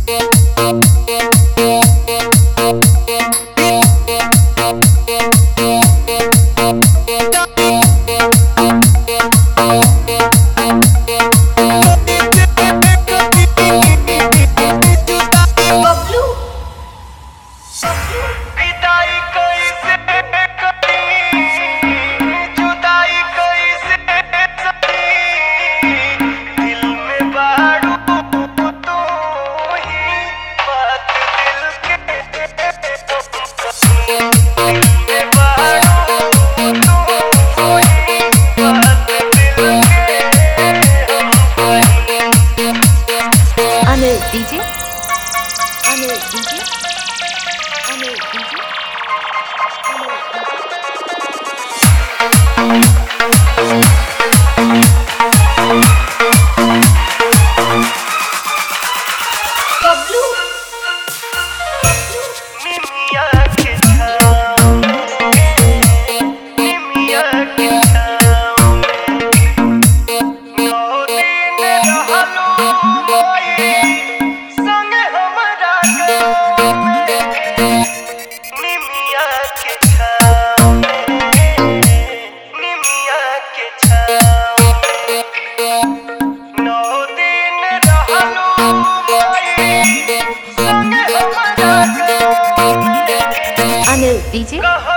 Anil DJ, Anil DJ, Anil DJ, Bablu निमिया के छाँव में, निमिया के छाँव में, 9 दिन रहलू मोई संग हमरा गाँव में। निमिया के छाँव में, निमिया के छाँव में, 9 दिन रहलू मोई संग हमरा गाँव में। Anil DJ,